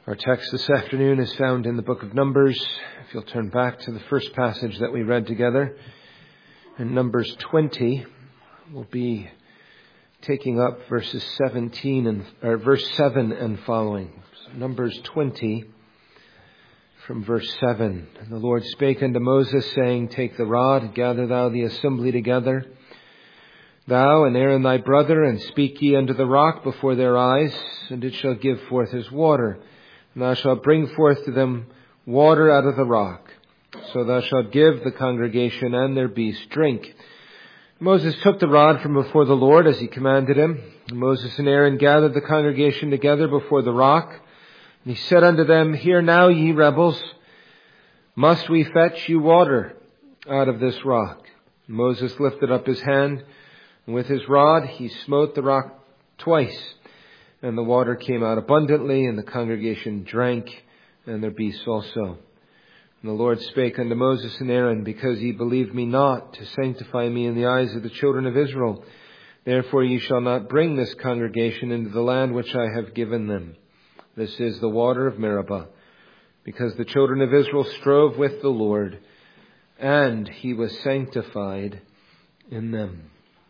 Our text this afternoon is found in the book of Numbers. If you'll turn back to the first passage that we read together, in Numbers 20, we'll be taking up verse 7 and following. So Numbers 20 from verse 7. And the Lord spake unto Moses, saying, Take the rod, gather thou the assembly together, thou and Aaron thy brother, and speak ye unto the rock before their eyes, and it shall give forth his water. And thou shalt bring forth to them water out of the rock. So thou shalt give the congregation and their beasts drink. Moses took the rod from before the Lord as he commanded him. And Moses and Aaron gathered the congregation together before the rock. And he said unto them, Hear now, ye rebels, must we fetch you water out of this rock? And Moses lifted up his hand, and with his rod he smote the rock twice. And the water came out abundantly, and the congregation drank, and their beasts also. And the Lord spake unto Moses and Aaron, Because ye believed me not, to sanctify me in the eyes of the children of Israel, therefore ye shall not bring this congregation into the land which I have given them. This is the water of Meribah, because the children of Israel strove with the Lord, and he was sanctified in them.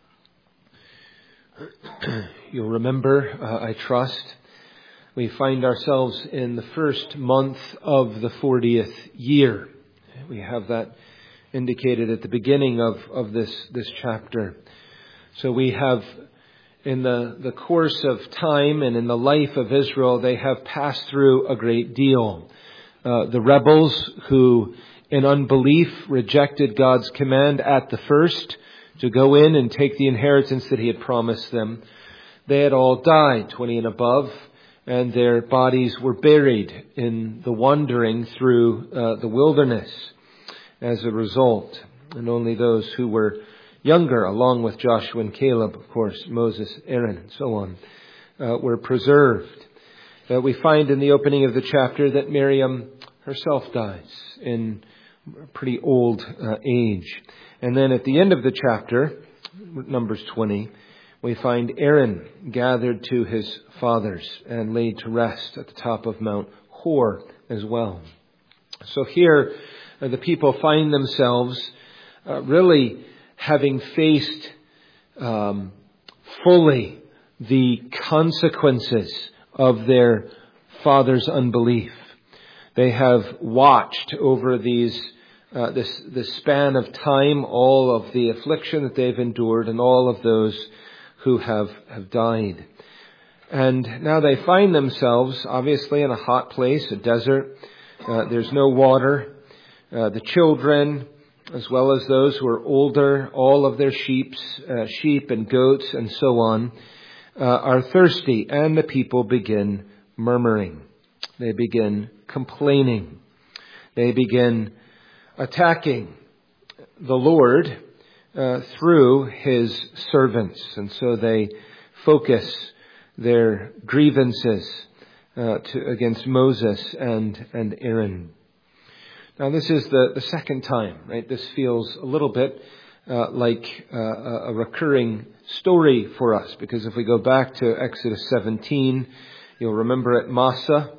You'll remember, I trust, we find ourselves in the first month of the 40th year. We have that indicated at the beginning of this chapter. So we have, in the course of time and in the life of Israel, they have passed through a great deal. The rebels who, in unbelief, rejected God's command at the first to go in and take the inheritance that he had promised them. They had all died, 20 and above, and their bodies were buried in the wandering through the wilderness as a result. And only those who were younger, along with Joshua and Caleb, of course, Moses, Aaron, and so on, were preserved. We find in the opening of the chapter that Miriam herself dies in a pretty old age. And then at the end of the chapter, Numbers 20, we find Aaron gathered to his fathers and laid to rest at the top of Mount Hor as well. So here the people find themselves really having faced fully the consequences of their father's unbelief. They have watched over this span of time all of the affliction that they've endured and all of those who have died. And now they find themselves obviously in a hot place, a desert. There's no water. The children, as well as those who are older, all of their sheep and goats and so on, are thirsty, and the people begin murmuring. They begin complaining. They begin attacking the Lord through his servants. And so they focus their grievances against Moses and Aaron. Now this is the second time, right? This feels a little bit like a recurring story for us, because if we go back to Exodus 17, you'll remember at Massah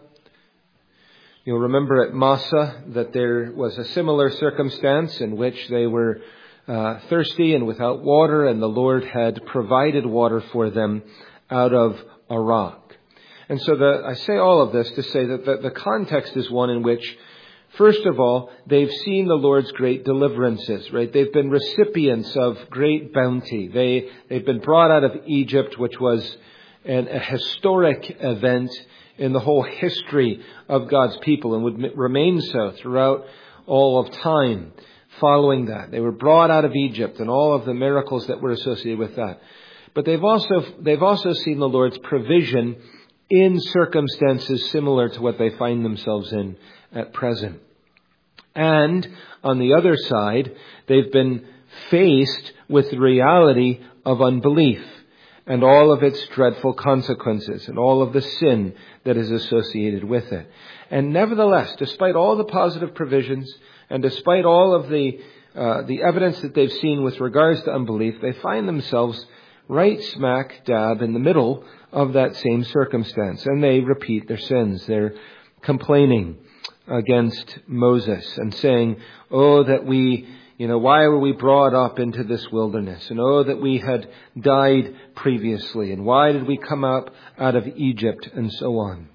that there was a similar circumstance in which they were thirsty and without water, and the Lord had provided water for them out of a rock. And so I say all of this to say that the context is one in which, first of all, they've seen the Lord's great deliverances, right? They've been recipients of great bounty. They've been brought out of Egypt, which was a historic event in the whole history of God's people and would remain so throughout all of time following that. They were brought out of Egypt and all of the miracles that were associated with that. But they've also seen the Lord's provision in circumstances similar to what they find themselves in at present. And on the other side, they've been faced with the reality of unbelief and all of its dreadful consequences and all of the sin that is associated with it. And nevertheless, despite all the positive provisions and despite all of the evidence that they've seen with regards to unbelief, they find themselves right smack dab in the middle of that same circumstance, and they repeat their sins. They're complaining against Moses and saying, oh, that we, why were we brought up into this wilderness? And oh, that we had died previously. And why did we come up out of Egypt? And so on.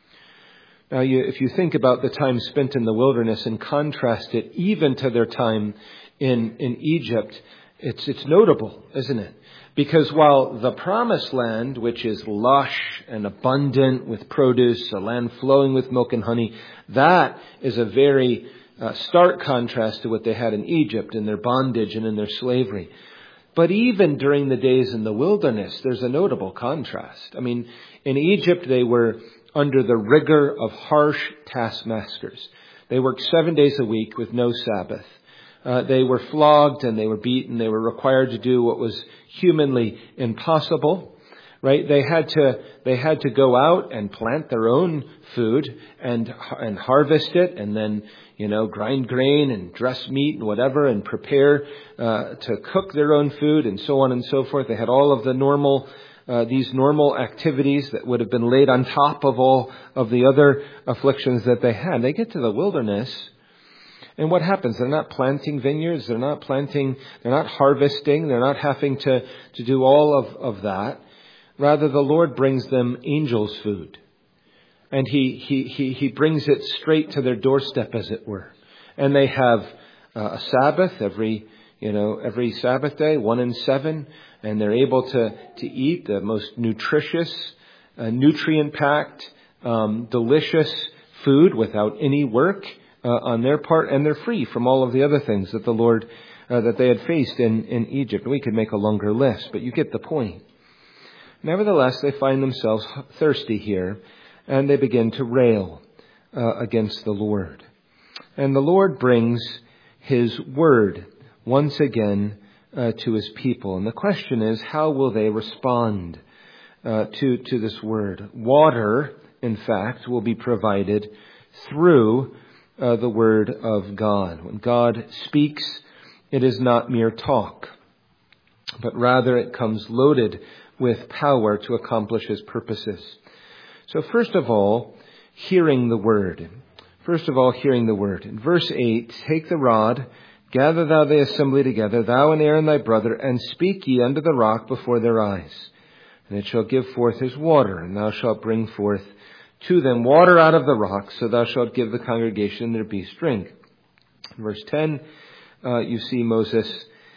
Now, if you think about the time spent in the wilderness and contrast it even to their time in Egypt, it's notable, isn't it? Because while the promised land, which is lush and abundant with produce, a land flowing with milk and honey, that is a very stark contrast to what they had in Egypt in their bondage and in their slavery. But even during the days in the wilderness, there's a notable contrast. I mean, in Egypt, they were under the rigor of harsh taskmasters. They worked 7 days a week with no Sabbath. They were flogged and they were beaten. They were required to do what was humanly impossible, right? They had to go out and plant their own food and harvest it and then, grind grain and dress meat and whatever and prepare to cook their own food and so on and so forth. They had all of the these normal activities that would have been laid on top of all of the other afflictions that they had. They get to the wilderness, and what happens? They're not planting vineyards. They're not harvesting. They're not having to do all of that. Rather, the Lord brings them angels' food. And He brings it straight to their doorstep, as it were. And they have a Sabbath every Sabbath day, 1 and 7. And they're able to eat the most nutritious, nutrient-packed, delicious food without any work on their part, and they're free from all of the other things that the Lord, that they had faced in Egypt. We could make a longer list, but you get the point. Nevertheless, they find themselves thirsty here, and they begin to rail against the Lord. And the Lord brings His word once again to His people. And the question is, how will they respond to this word? Water, in fact, will be provided through the word of God. When God speaks, it is not mere talk, but rather it comes loaded with power to accomplish His purposes. So first of all, hearing the word. In verse 8, take the rod, gather thou the assembly together, thou and Aaron thy brother, and speak ye unto the rock before their eyes. And it shall give forth his water, and thou shalt bring forth to them water out of the rock, so thou shalt give the congregation their beast drink. In verse 10, you see Moses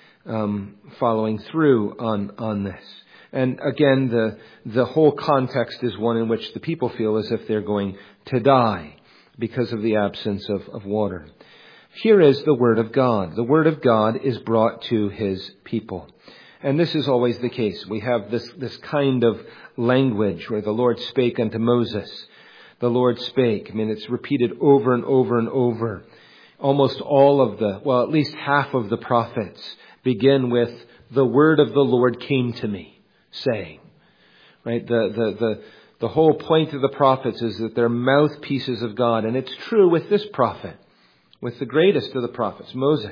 following through on this. And again, the whole context is one in which the people feel as if they're going to die because of the absence of water. Here is the Word of God. The Word of God is brought to His people. And this is always the case. We have this kind of language where the Lord spake unto Moses. The Lord spake. I mean, it's repeated over and over and over. Almost all of at least half of the prophets begin with, the word of the Lord came to me, saying. Right? The whole point of the prophets is that they're mouthpieces of God. And it's true with this prophet, with the greatest of the prophets, Moses.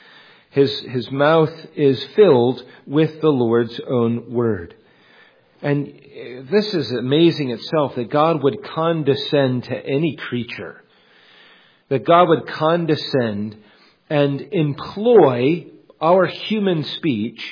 His mouth is filled with the Lord's own word. And this is amazing itself, that God would condescend to any creature. That God would condescend and employ our human speech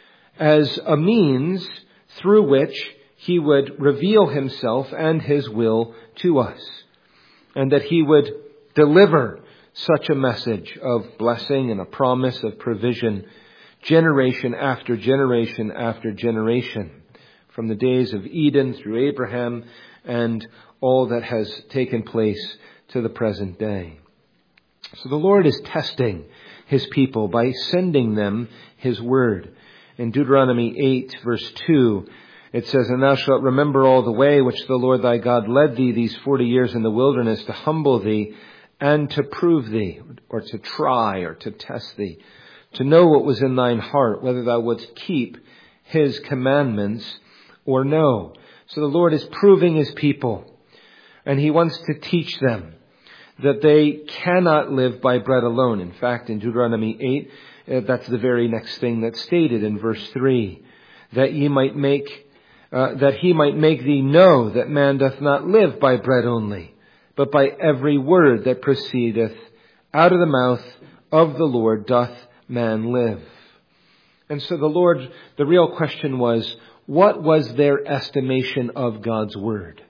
as a means through which He would reveal Himself and His will to us. And that He would deliver such a message of blessing and a promise of provision, generation after generation after generation, from the days of Eden through Abraham and all that has taken place to the present day. So the Lord is testing His people by sending them His word. In Deuteronomy 8, verse 2, it says, and thou shalt remember all the way which the Lord thy God led thee these 40 years in the wilderness, to humble thee and to prove thee, or to try, or to test thee, to know what was in thine heart, whether thou wouldst keep His commandments or no. So the Lord is proving His people, and He wants to teach them that they cannot live by bread alone. In fact, in Deuteronomy 8, that's the very next thing that's stated in verse 3, that He might make thee know that man doth not live by bread only, but by every word that proceedeth out of the mouth of the Lord doth man live. And so the real question was, what was their estimation of God's word?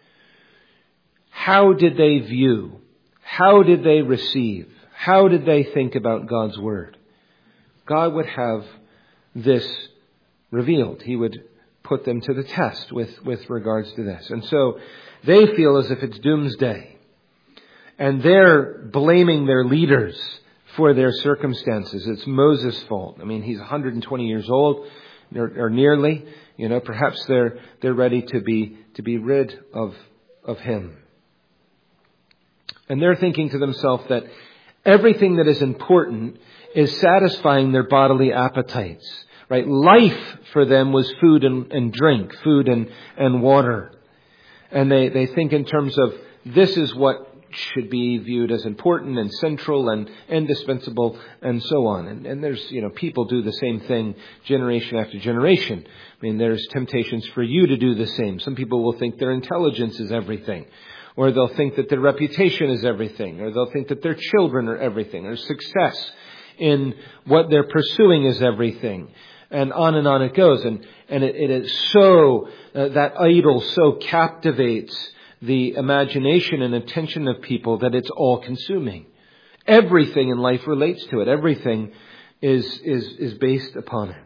How did they view? How did they receive? How did they think about God's word? God would have this revealed. He would put them to the test with regards to this. And so they feel as if it's doomsday. And they're blaming their leaders for their circumstances. It's Moses' fault. I mean, he's 120 years old, or nearly. Perhaps they're ready to be rid of him. And they're thinking to themselves that everything that is important is satisfying their bodily appetites. Right? Life for them was food and drink, food and water. And they think in terms of this is what should be viewed as important and central and indispensable and so on. And there's, people do the same thing generation after generation. I mean, there's temptations for you to do the same. Some people will think their intelligence is everything. Or they'll think that their reputation is everything. Or they'll think that their children are everything. Or success in what they're pursuing is everything. And on it goes. And it is so, that idol so captivates the imagination and attention of people that it's all consuming. Everything in life relates to it. Everything is based upon it.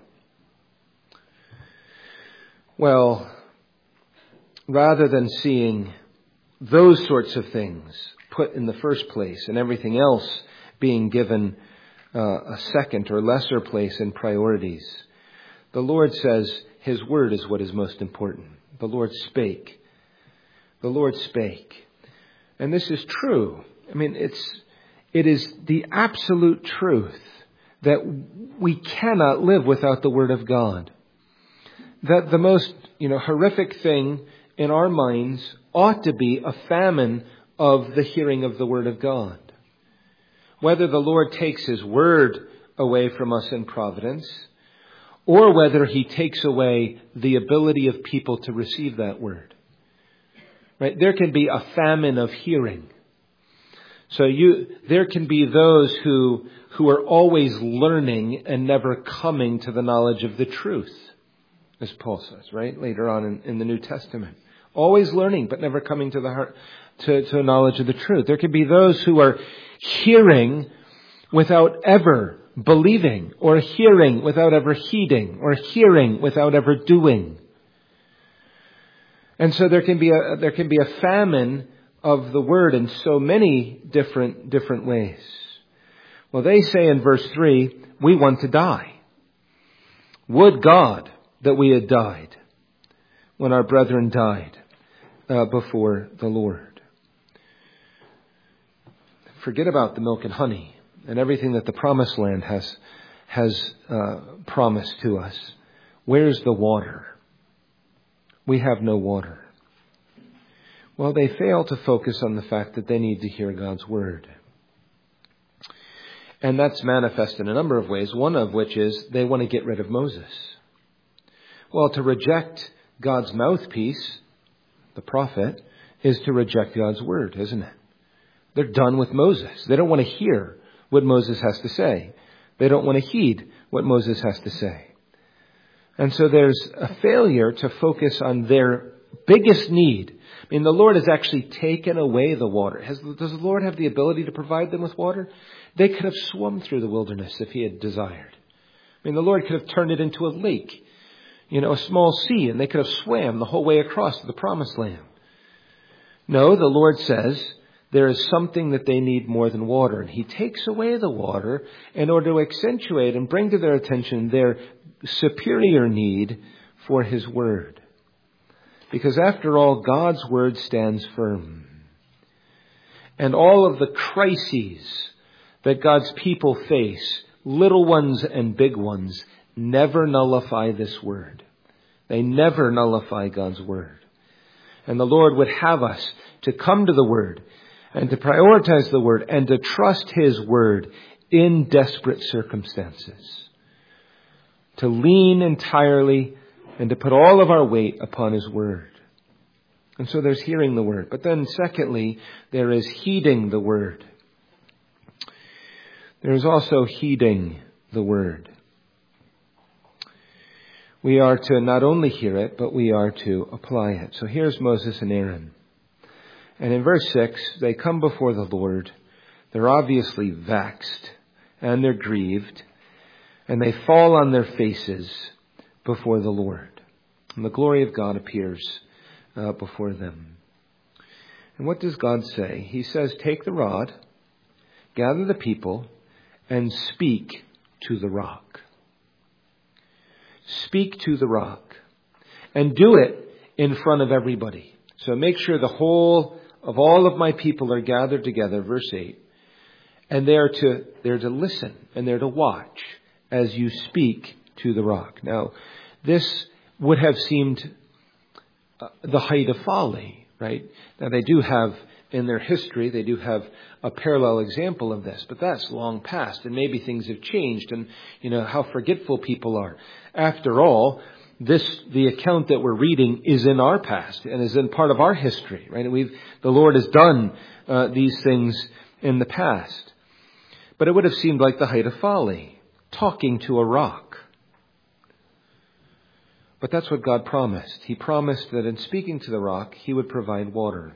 Well, rather than seeing those sorts of things put in the first place and everything else being given a second or lesser place in priorities, the Lord says His word is what is most important. The Lord spake. The Lord spake. And this is true. I mean, it is the absolute truth that we cannot live without the word of God. That the most, horrific thing in our minds ought to be a famine of the hearing of the word of God. Whether the Lord takes His word away from us in providence, or whether He takes away the ability of people to receive that word. Right? There can be a famine of hearing. So there can be those who are always learning and never coming to the knowledge of the truth, as Paul says, right? Later on in the New Testament. Always learning, but never coming to the heart, to a knowledge of the truth. There can be those who are hearing without ever believing, or hearing without ever heeding, or hearing without ever doing. And so there can be a famine of the word in so many different ways. Well, they say in verse 3, we want to die. Would God that we had died when our brethren died before the Lord. Forget about the milk and honey and everything that the promised land has promised to us. Where's the water? We have no water. Well, they fail to focus on the fact that they need to hear God's word. And that's manifest in a number of ways, one of which is they want to get rid of Moses. Well, to reject God's mouthpiece, the prophet, is to reject God's word, isn't it? They're done with Moses. They don't want to hear what Moses has to say. They don't want to heed what Moses has to say. And so there's a failure to focus on their biggest need. I mean, the Lord has actually taken away the water. Does the Lord have the ability to provide them with water? They could have swum through the wilderness if He had desired. I mean, the Lord could have turned it into a lake, a small sea, and they could have swam the whole way across to the promised land. No, the Lord says there is something that they need more than water. And He takes away the water in order to accentuate and bring to their attention their superior need for His word. Because after all, God's word stands firm. And all of the crises that God's people face, little ones and big ones, never nullify this word. They never nullify God's word. And the Lord would have us to come to the word and to prioritize the word and to trust His word in desperate circumstances. To lean entirely and to put all of our weight upon His word. And so there's hearing the word. But then secondly, there is heeding the word. There is also heeding the word. We are to not only hear it, but we are to apply it. So here's Moses and Aaron. And in verse 6, they come before the Lord. They're obviously vexed and they're grieved. And they fall on their faces before the Lord. And the glory of God appears before them. And what does God say? He says, take the rod, gather the people, and speak to the rock. Speak to the rock. And do it in front of everybody. So make sure the whole of all of my people are gathered together, verse 8. And they're to listen and they're to watch as you speak to the rock. Now, this would have seemed the height of folly, right? Now, they do have, in their history, they do have a parallel example of this, but that's long past, and maybe things have changed, and, how forgetful people are. After all, the account that we're reading is in our past, and is in part of our history, right? The Lord has done these things in the past. But it would have seemed like the height of folly, talking to a rock. But that's what God promised. He promised that in speaking to the rock, He would provide water.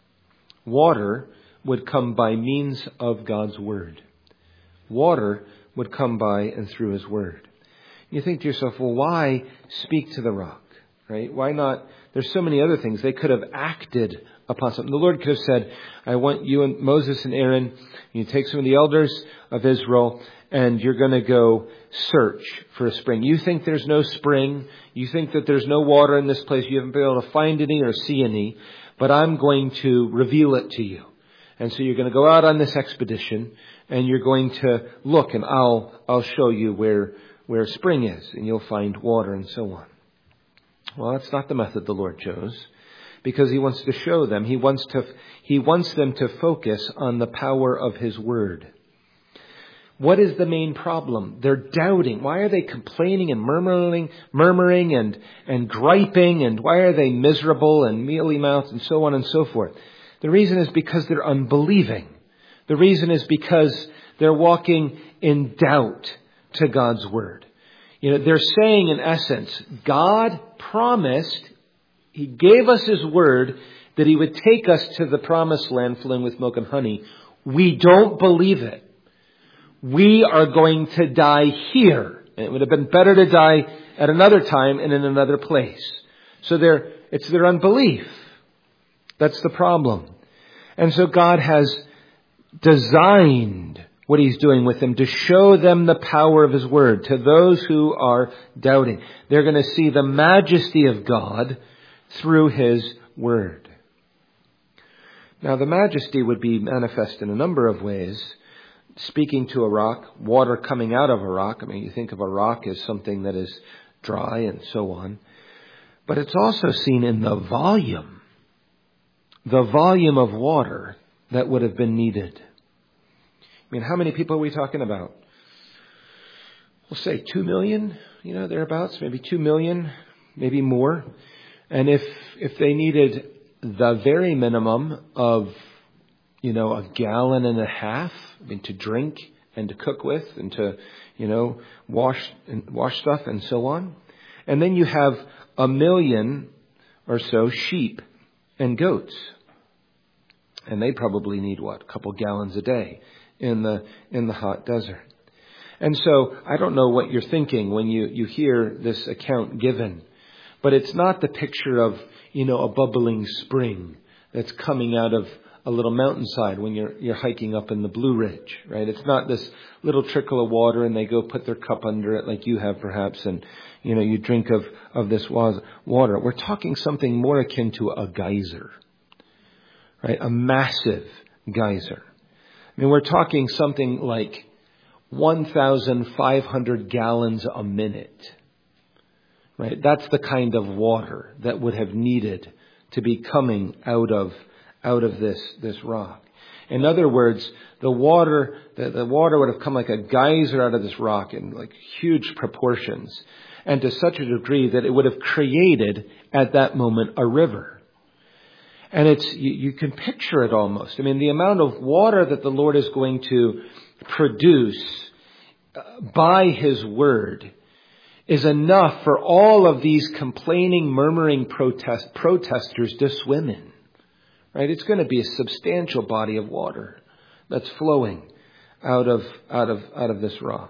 Water would come by means of God's Word. Water would come by and through His Word. You think to yourself, well, why speak to the rock? Right? Why not? There's so many other things. They could have acted upon something. The Lord could have said, I want you and Moses and Aaron, you take some of the elders of Israel, and you're going to go search for a spring. You think there's no spring. You think that there's no water in this place. You haven't been able to find any or see any. But I'm going to reveal it to you. And so you're going to go out on this expedition, and you're going to look, and I'll show you where spring is, and you'll find water and so on. Well, that's not the method the Lord chose, because He wants to show them. He wants them to focus on the power of His Word. What is the main problem? They're doubting. Why are they complaining and murmuring and griping? And why are they miserable and mealy-mouthed and so on and so forth? The reason is because they're unbelieving. The reason is because they're walking in doubt to God's Word. They're saying in essence, God promised, He gave us His Word that He would take us to the promised land flowing with milk and honey. We don't believe it. We are going to die here. And it would have been better to die at another time and in another place. So it's their unbelief. That's the problem. And so God has designed what He's doing with them to show them the power of His Word. To those who are doubting, they're going to see the majesty of God through His Word. Now, the majesty would be manifest in a number of ways. Speaking to a rock, water coming out of a rock. I mean, you think of a rock as something that is dry and so on. But it's also seen in the volume of water that would have been needed. I mean, how many people are we talking about? We'll say 2 million, thereabouts, maybe 2 million, maybe more. And if they needed the very minimum of, a gallon and a half, to drink and to cook with and to, wash stuff and so on. And then you have 1 million or so sheep and goats. And they probably need a couple gallons a day in the hot desert. And so I don't know what you're thinking when you hear this account given, but it's not the picture of, a bubbling spring that's coming out of a little mountainside when you're hiking up in the Blue Ridge, right? It's not this little trickle of water and they go put their cup under it like you have perhaps, and you drink of this water. We're talking something more akin to a geyser, right? A massive geyser. I mean, we're talking something like 1,500 gallons a minute, right? That's the kind of water that would have needed to be coming out of this rock. In other words, the water would have come like a geyser out of this rock in like huge proportions, and to such a degree that it would have created at that moment a river. And you can picture it almost. I mean, the amount of water that the Lord is going to produce by His word is enough for all of these complaining, murmuring protesters to swim in. Right? It's going to be a substantial body of water that's flowing out of this rock.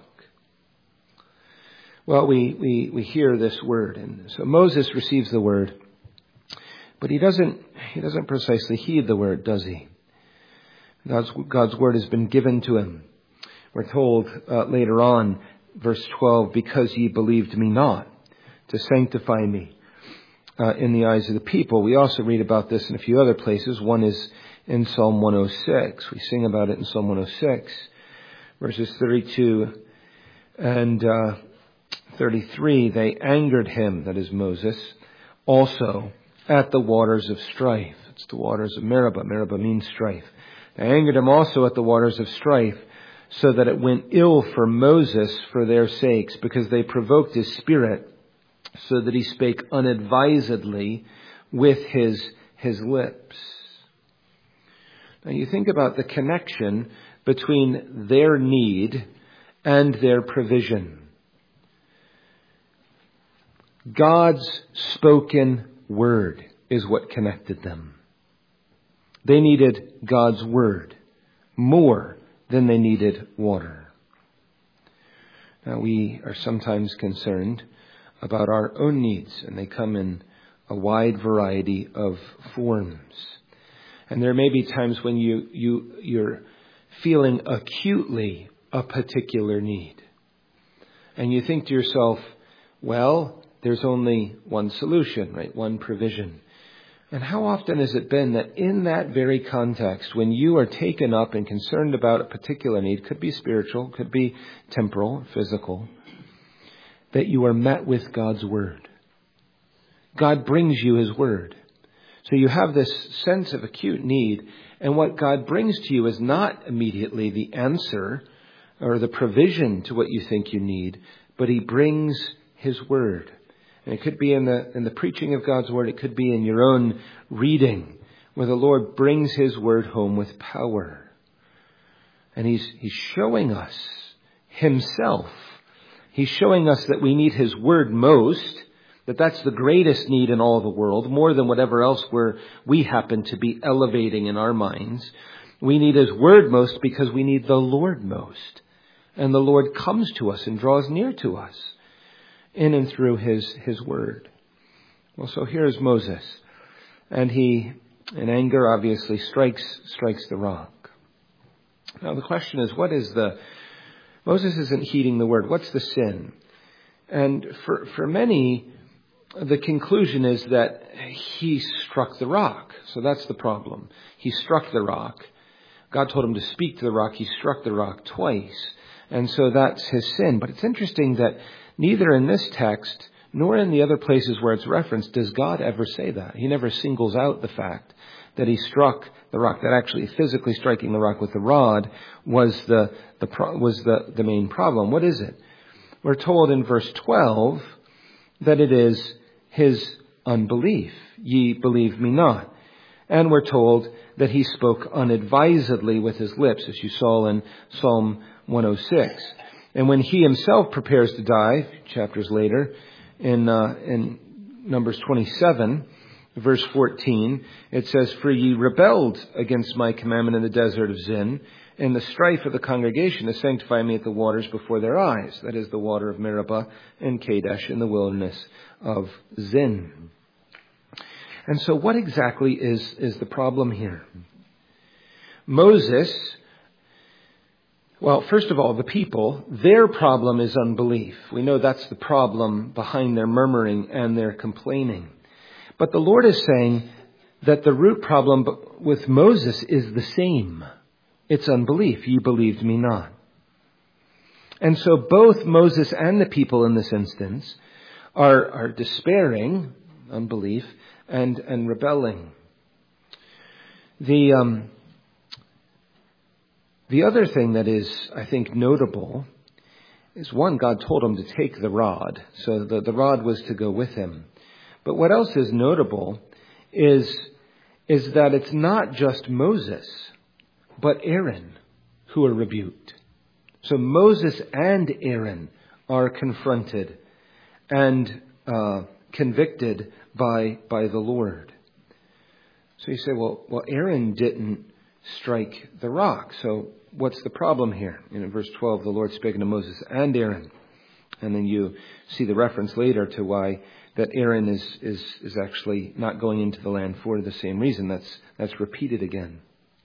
Well, we hear this word, and so Moses receives the word, but he doesn't precisely heed the word, does he? God's word has been given to him. We're told later on, verse 12, because ye believed me not, to sanctify me in the eyes of the people. We also read about this in a few other places. One is in Psalm 106. We sing about it in Psalm 106, verses 32 and 33. They angered him, that is Moses, also at the waters of strife. It's the waters of Meribah. Meribah means strife. They angered him also at the waters of strife, so that it went ill for Moses for their sakes, because they provoked his spirit, so that he spake unadvisedly with his lips. Now you think about the connection between their need and their provision. God's spoken word is what connected them. They needed God's word more than they needed water. Now we are sometimes concerned about our own needs, and they come in a wide variety of forms. And there may be times when you're feeling acutely a particular need. And you think to yourself, well, there's only one solution, right? One provision. And how often has it been that in that very context, when you are taken up and concerned about a particular need, could be spiritual, could be temporal, physical, that you are met with God's word. God brings you His word. So you have this sense of acute need, and what God brings to you is not immediately the answer or the provision to what you think you need, but He brings His word. And it could be in the preaching of God's word. It could be in your own reading, where the Lord brings His word home with power. And He's showing us Himself. He's showing us that we need His word most, that's the greatest need in all the world, more than whatever else we happen to be elevating in our minds. We need His word most because we need the Lord most. And the Lord comes to us and draws near to us in and through His word. Well, so here's Moses. And he, in anger, obviously strikes the rock. Now the question is, Moses isn't heeding the word. What's the sin? And for many, the conclusion is that he struck the rock. So that's the problem. He struck the rock. God told him to speak to the rock. He struck the rock twice. And so that's his sin. But it's interesting that neither in this text nor in the other places where it's referenced does God ever say that. He never singles out the fact that he struck the rock, that actually physically striking the rock with the rod was the main problem. What is it? We're told in verse 12 that it is his unbelief. Ye believe me not. And we're told that he spoke unadvisedly with his lips, as you saw in Psalm 106. And when he himself prepares to die, chapters later, in Numbers 27, verse 14, it says, For ye rebelled against my commandment in the desert of Zin, in the strife of the congregation to sanctify me at the waters before their eyes. That is the water of Meribah and Kadesh in the wilderness of Zin. And so what exactly is the problem here? Moses, well, first of all, the people, their problem is unbelief. We know that's the problem behind their murmuring and their complaining. But the Lord is saying that the root problem with Moses is the same. It's unbelief. Ye believed me not. And so both Moses and the people in this instance are despairing, unbelief, and rebelling. The other thing that is, I think, notable is, one, God told him to take the rod. So the rod was to go with him. But what else is notable is is that it's not just Moses, but Aaron who are rebuked. So Moses and Aaron are confronted and convicted by the Lord. So you say, well, Aaron didn't strike the rock. So what's the problem here? In verse 12, the Lord spake unto Moses and Aaron. And then you see the reference later to why that Aaron is actually not going into the land for the same reason. That's repeated again.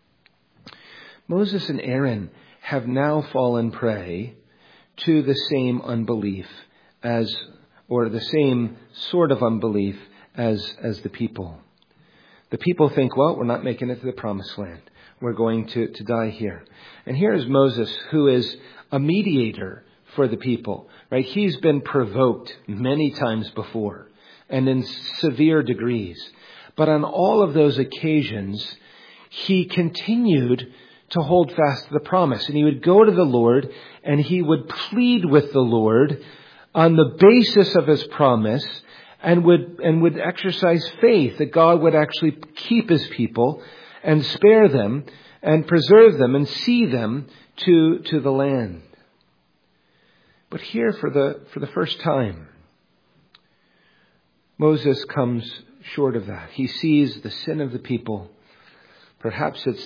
Moses and Aaron have now fallen prey to the same unbelief or the same sort of unbelief as the people. The people think, well, we're not making it to the promised land. We're going to die here. And here is Moses, who is a mediator for the people, right? He's been provoked many times before and in severe degrees. But on all of those occasions, he continued to hold fast to the promise. And he would go to the Lord and he would plead with the Lord on the basis of his promise and would exercise faith that God would actually keep his people and spare them and preserve them and see them to the land. But here for the first time, Moses comes short of that. He sees the sin of the people. Perhaps it's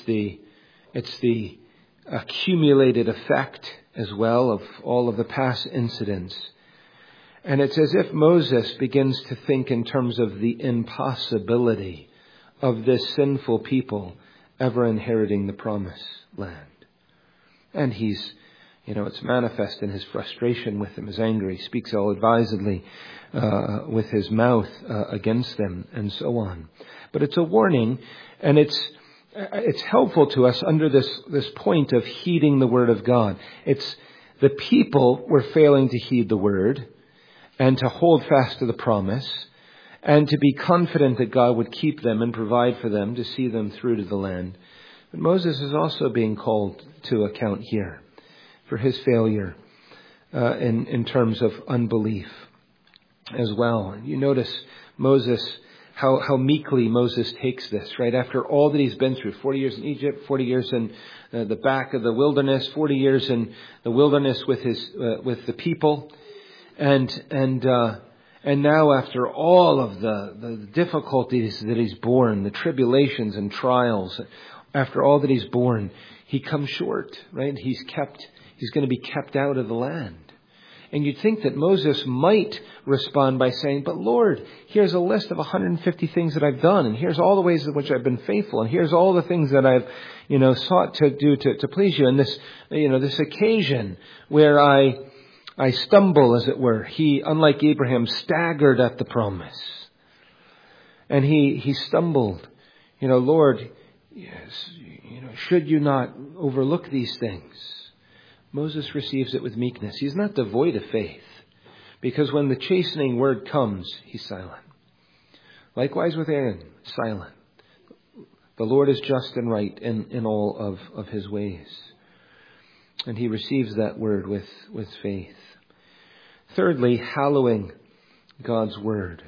the accumulated effect as well of all of the past incidents. And it's as if Moses begins to think in terms of the impossibility of this sinful people ever inheriting the promised land. And it's manifest in his frustration with them, his anger. He speaks ill-advisedly with his mouth against them and so on. But it's a warning, and it's helpful to us under this point of heeding the word of God. It's the people were failing to heed the word and to hold fast to the promise and to be confident that God would keep them and provide for them to see them through to the land. But Moses is also being called to account here for his failure in terms of unbelief as well. You notice Moses, how meekly Moses takes this, right? After all that he's been through, 40 years in Egypt, 40 years in the back of the wilderness, 40 years in the wilderness with the people, and now after all of the difficulties that he's borne, the tribulations and trials, after all that he's borne, he comes short, right? He's going to be kept out of the land. And you'd think that Moses might respond by saying, but Lord, here's a list of 150 things that I've done, and here's all the ways in which I've been faithful, and here's all the things that I've, sought to do to please you. And this occasion where I stumble, as it were, he, unlike Abraham, staggered at the promise. And he stumbled. Lord, yes, should you not overlook these things? Moses receives it with meekness. He's not devoid of faith, because when the chastening word comes, he's silent. Likewise with Aaron, silent. The Lord is just and right in all of his ways. And he receives that word with faith. Thirdly, hallowing God's word.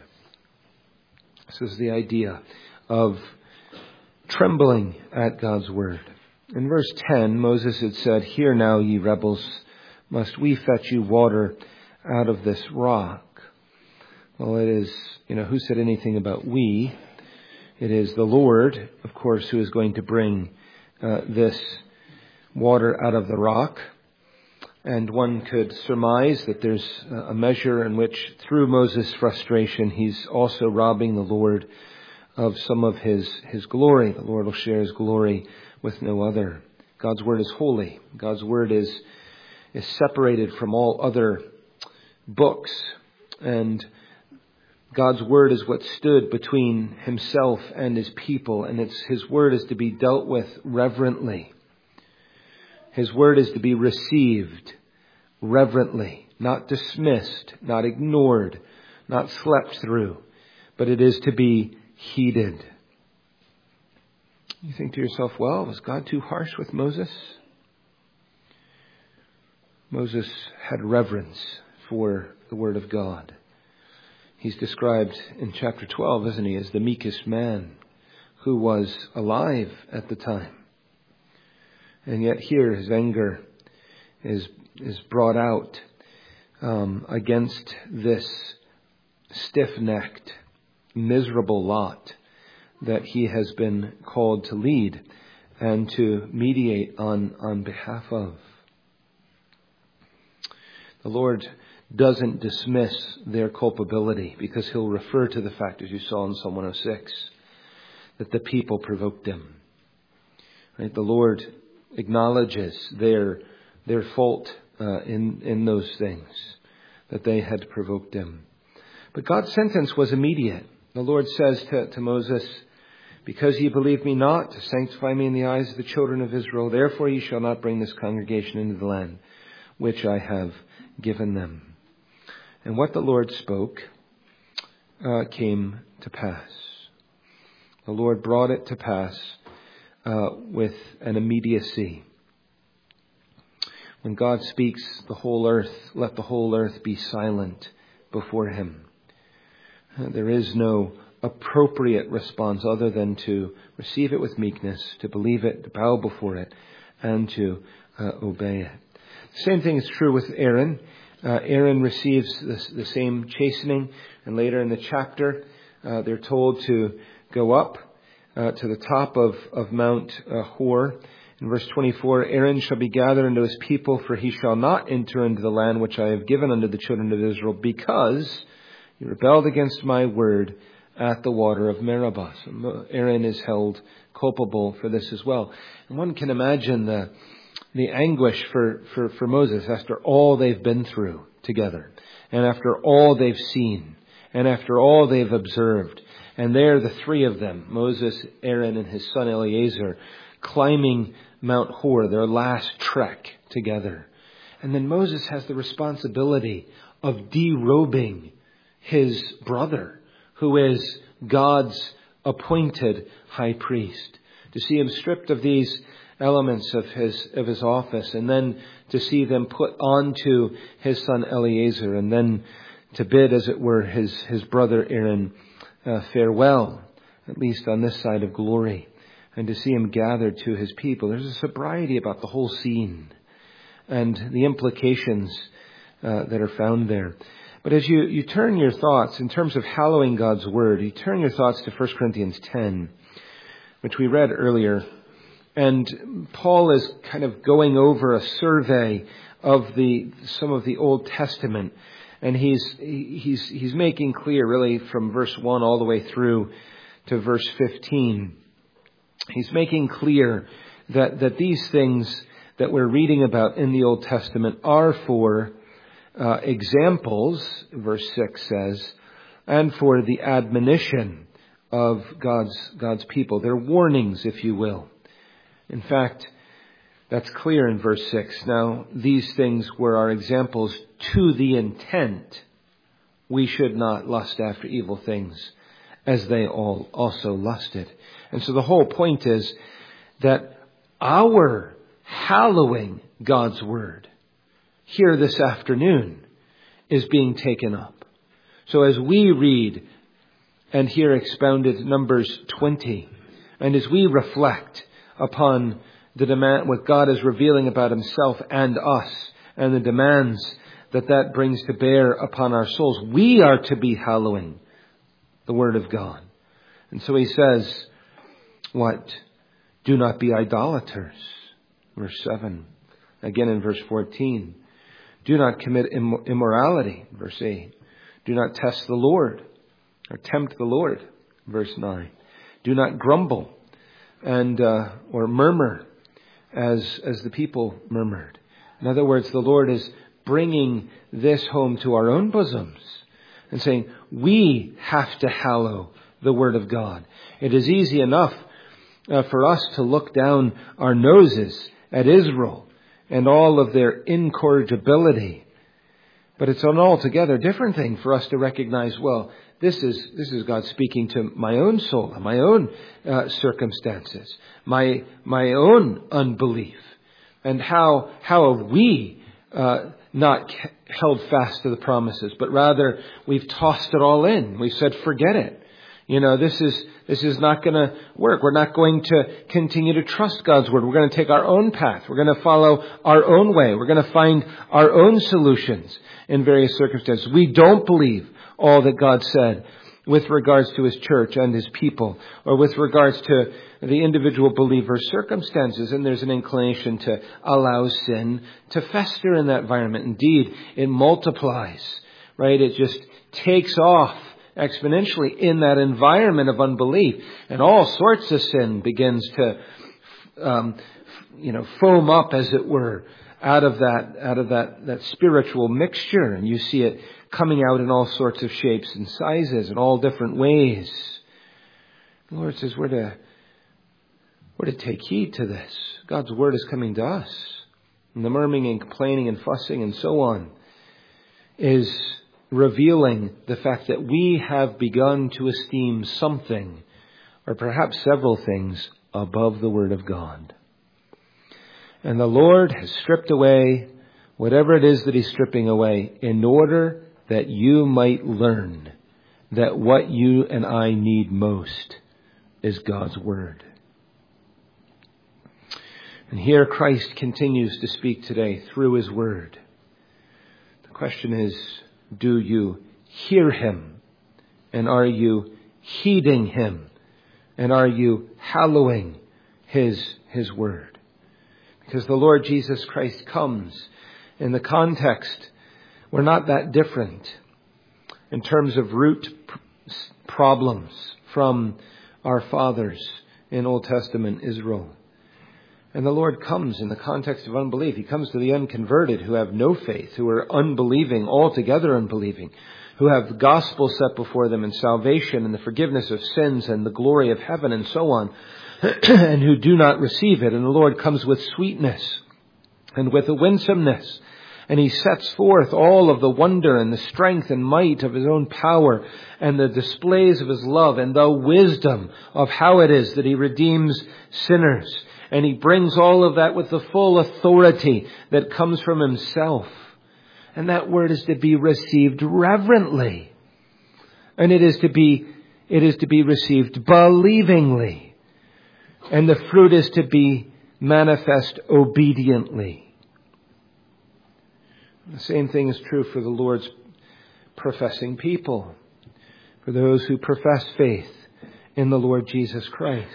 This is the idea of trembling at God's word. In verse 10, Moses had said, "Hear now, ye rebels, must we fetch you water out of this rock?" Well, it is, who said anything about we? It is the Lord, of course, who is going to bring this water out of the rock. And one could surmise that there's a measure in which, through Moses' frustration, he's also robbing the Lord of some of his glory. The Lord will share his glory with no other. God's word is holy. God's word is separated from all other books. And God's word is what stood between himself and his people. And his word is to be dealt with reverently. His word is to be received reverently, not dismissed, not ignored, not slept through, but it is to be heeded. You think to yourself, well, was God too harsh with Moses? Moses had reverence for the word of God. He's described in chapter 12, isn't he, as the meekest man who was alive at the time. And yet here his anger is brought out against this stiff-necked, miserable lot that he has been called to lead and to mediate on behalf of. The Lord doesn't dismiss their culpability, because he'll refer to the fact, as you saw in Psalm 106, that the people provoked him. Right? The Lord acknowledges their fault in those things, that they had provoked him. But God's sentence was immediate. The Lord says to Moses, "Because ye believe me not, to sanctify me in the eyes of the children of Israel, therefore ye shall not bring this congregation into the land which I have given them." And what the Lord spoke came to pass. The Lord brought it to pass with an immediacy. When God speaks, let the whole earth be silent before him. There is no appropriate response other than to receive it with meekness, to believe it, to bow before it, and to obey it. The same thing is true with Aaron. Aaron receives the same chastening, and later in the chapter, they're told to go up to the top of Mount Hor. In verse 24, "Aaron shall be gathered unto his people, for he shall not enter into the land which I have given unto the children of Israel, because he rebelled against my word at the water of Meribah." So Aaron is held culpable for this as well. And one can imagine the anguish for Moses after all they've been through together, and after all they've seen, and after all they've observed. And there the three of them, Moses, Aaron, and his son Eleazar, climbing Mount Hor, their last trek together. And then Moses has the responsibility of derobing his brother, who is God's appointed high priest. To see him stripped of these elements of his office, and then to see them put onto his son Eleazar, and then to bid, as it were, his brother Aaron farewell, at least on this side of glory, and to see him gathered to his people. There's a sobriety about the whole scene and the implications that are found there. But as you turn your thoughts, in terms of hallowing God's word, you turn your thoughts to 1 Corinthians 10, which we read earlier. And Paul is kind of going over a survey of some of the Old Testament. And he's making clear, really, from verse 1 all the way through to verse 15. He's making clear that these things that we're reading about in the Old Testament are for examples, verse 6 says, and for the admonition of God's people. They're warnings, if you will. In fact, that's clear in verse 6. Now, these things were our examples to the intent we should not lust after evil things, as they all also lusted. And so the whole point is that our hallowing God's word here this afternoon is being taken up. So as we read and hear expounded Numbers 20, and as we reflect upon the demand, what God is revealing about himself and us, and the demands that brings to bear upon our souls, we are to be hallowing the word of God. And so he says, what? Do not be idolaters. Verse 7. Again in verse 14. Do not commit immorality. Verse 8. Do not test the Lord or tempt the Lord. Verse 9. Do not grumble and or murmur as the people murmured. In other words, the Lord is bringing this home to our own bosoms and saying, we have to hallow the word of God. It is easy enough for us to look down our noses at Israel and all of their incorrigibility. But it's an altogether different thing for us to recognize, well, this is God speaking to my own soul, my own circumstances, my own unbelief. And how have we not held fast to the promises, but rather we've tossed it all in. We've said, forget it. This is not going to work. We're not going to continue to trust God's word. We're going to take our own path. We're going to follow our own way. We're going to find our own solutions in various circumstances. We don't believe all that God said with regards to His church and His people, or with regards to the individual believer's circumstances. And there's an inclination to allow sin to fester in that environment. Indeed, it multiplies, right? It just takes off exponentially in that environment of unbelief, and all sorts of sin begins to, foam up, as it were, out of that spiritual mixture, and you see it coming out in all sorts of shapes and sizes in all different ways. The Lord says we're to take heed to this. God's word is coming to us, and the murmuring and complaining and fussing and so on is revealing the fact that we have begun to esteem something, or perhaps several things, above the Word of God. And the Lord has stripped away whatever it is that He's stripping away in order that you might learn that what you and I need most is God's Word. And here Christ continues to speak today through His Word. The question is, do you hear Him? And are you heeding Him? And are you hallowing His Word? Because the Lord Jesus Christ comes in the context, we're not that different in terms of root problems from our fathers in Old Testament Israel. And the Lord comes in the context of unbelief. He comes to the unconverted who have no faith, who are unbelieving, altogether unbelieving, who have the gospel set before them and salvation and the forgiveness of sins and the glory of heaven and so on, and who do not receive it. And the Lord comes with sweetness and with a winsomeness. And He sets forth all of the wonder and the strength and might of His own power and the displays of His love and the wisdom of how it is that He redeems sinners. And He brings all of that with the full authority that comes from Himself. And that word is to be received reverently. And it is to be received believingly. And the fruit is to be manifest obediently. The same thing is true for the Lord's professing people, for those who profess faith in the Lord Jesus Christ.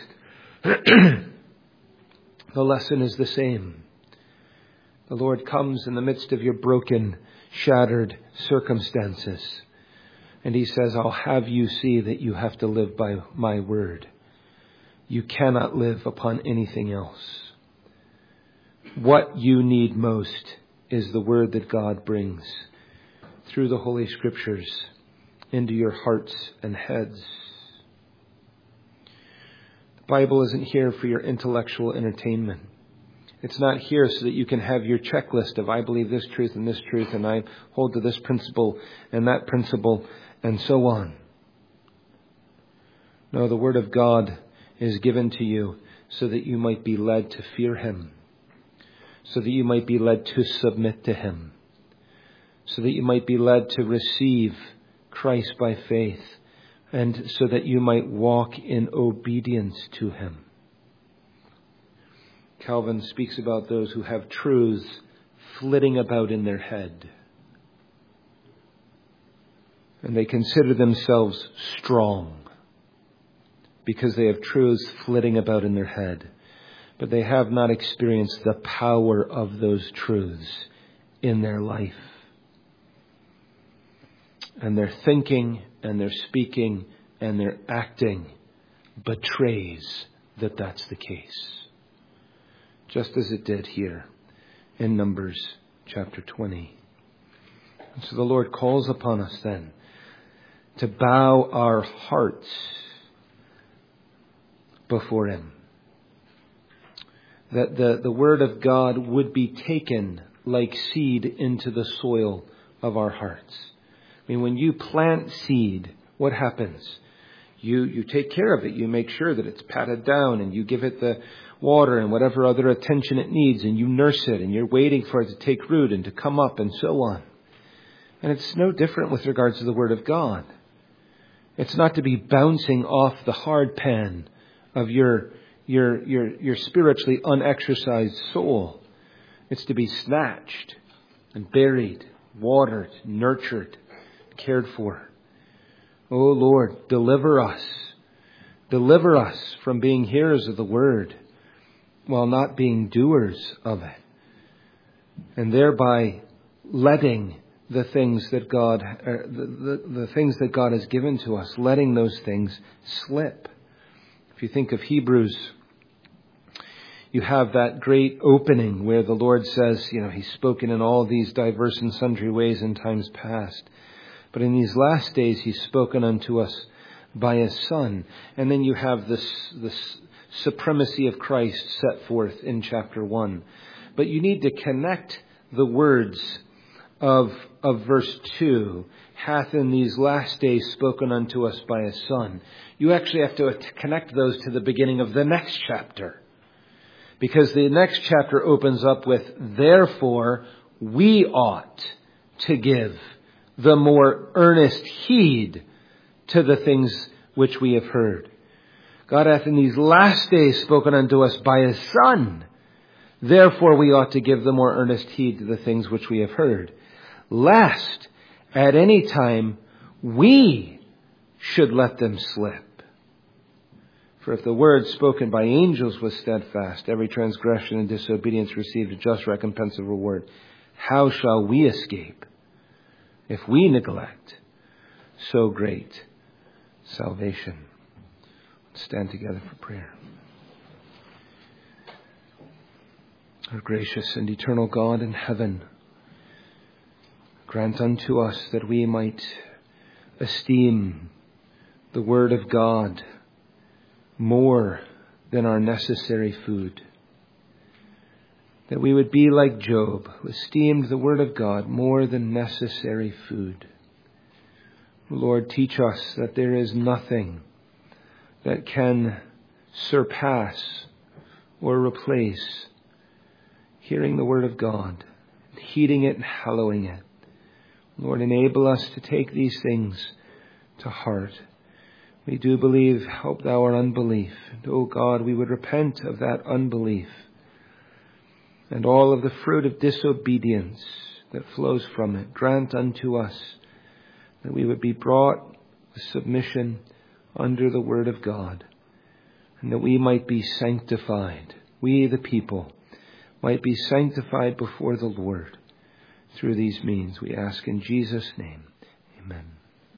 The lesson is the same. The Lord comes in the midst of your broken, shattered circumstances. And He says, I'll have you see that you have to live by my word. You cannot live upon anything else. What you need most is the word that God brings through the Holy Scriptures into your hearts and heads. The Bible isn't here for your intellectual entertainment. It's not here so that you can have your checklist of I believe this truth and I hold to this principle and that principle and so on. No, the Word of God is given to you so that you might be led to fear Him, so that you might be led to submit to Him, so that you might be led to receive Christ by faith, and so that you might walk in obedience to Him. Calvin speaks about those who have truths flitting about in their head. And they consider themselves strong because they have truths flitting about in their head. But they have not experienced the power of those truths in their life. And their thinking and their speaking and their acting betrays that that's the case. Just as it did here in Numbers chapter 20. And so the Lord calls upon us then to bow our hearts before Him. That the Word of God would be taken like seed into the soil of our hearts. I mean, when you plant seed, what happens? You take care of it. You make sure that it's patted down and you give it the water and whatever other attention it needs, and you nurse it and you're waiting for it to take root and to come up and so on. And it's no different with regards to the Word of God. It's not to be bouncing off the hard pan of your spiritually unexercised soul. It's to be snatched and buried, watered, nurtured, cared for. Oh Lord, deliver us. Deliver us from being hearers of the word while not being doers of it. And thereby letting the things that God, the things that God has given to us, letting those things slip. If you think of Hebrews, you have that great opening where the Lord says, He's spoken in all these diverse and sundry ways in times past. But in these last days, He's spoken unto us by His Son. And then you have this supremacy of Christ set forth in chapter 1. But you need to connect the words of verse 2, hath in these last days spoken unto us by His Son. You actually have to connect those to the beginning of the next chapter. Because the next chapter opens up with, therefore, we ought to give the more earnest heed to the things which we have heard. God hath in these last days spoken unto us by His Son. Therefore we ought to give the more earnest heed to the things which we have heard, lest at any time we should let them slip. For if the word spoken by angels was steadfast, every transgression and disobedience received a just recompense of reward, how shall we escape if we neglect so great salvation? Let's stand together for prayer. Our gracious and eternal God in heaven, grant unto us that we might esteem the Word of God more than our necessary food. That we would be like Job, who esteemed the Word of God more than necessary food. Lord, teach us that there is nothing that can surpass or replace hearing the Word of God, heeding it and hallowing it. Lord, enable us to take these things to heart. We do believe, help thou our unbelief. And, O God, we would repent of that unbelief and all of the fruit of disobedience that flows from it. Grant unto us that we would be brought with submission under the Word of God, and that we might be sanctified. We, the people, might be sanctified before the Lord through these means. We ask in Jesus' name. Amen.